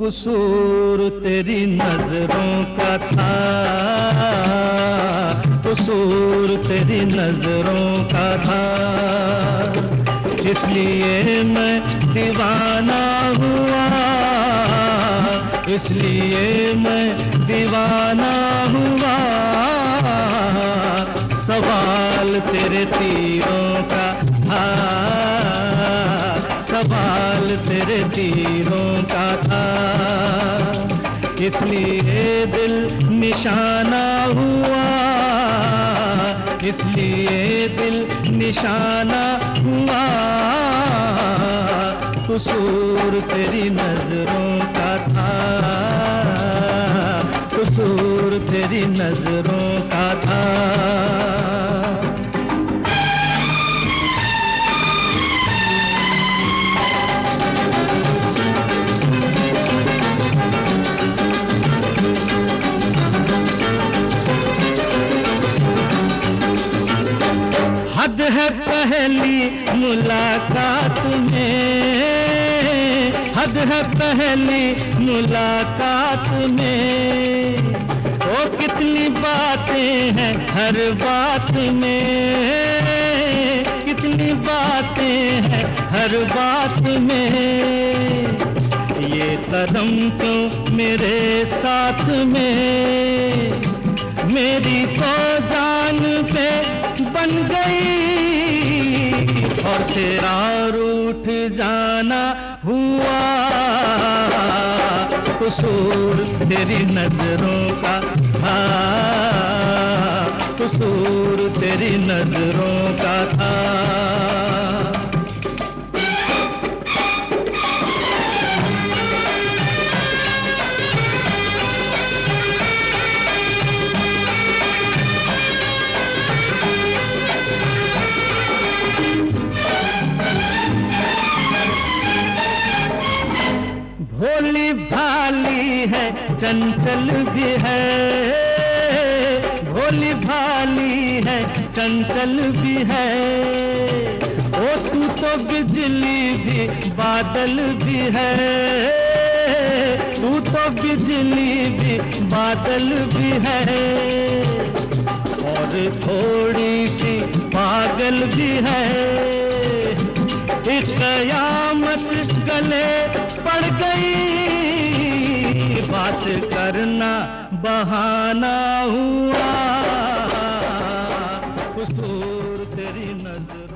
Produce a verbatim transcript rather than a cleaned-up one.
कसूर तेरी नजरों का था, कसूर तेरी नजरों का था, इसलिए मैं दीवाना हुआ, इसलिए मैं दीवाना हुआ। सवाल तेरे तीरों का था, सवाल तेरे तीरों का था, इसलिए दिल निशाना हुआ, इसलिए दिल निशाना हुआ। कसूर तेरी नजरों का था, कसूर तेरी नजरों का था। हद है पहली मुलाकात में, हद है पहली मुलाकात में, ओ कितनी बातें हैं हर बात में, कितनी बातें हैं हर बात में। ये कदम क्यों मेरे साथ में, मेरी तो जान पे बन गई, और तेरा रूठ जाना हुआ। कसूर तेरी नजरों का था, कसूर तेरी नजरों का था। भोली भाली है चंचल भी है, भोली भाली है चंचल भी है, ओ तू तो बिजली भी बादल भी है, तू तो बिजली भी बादल भी है, और थोड़ी सी पागल भी है। एक कयामत गले पड़ गई, बात करना बहाना हुआ। कसूर तेरी नजर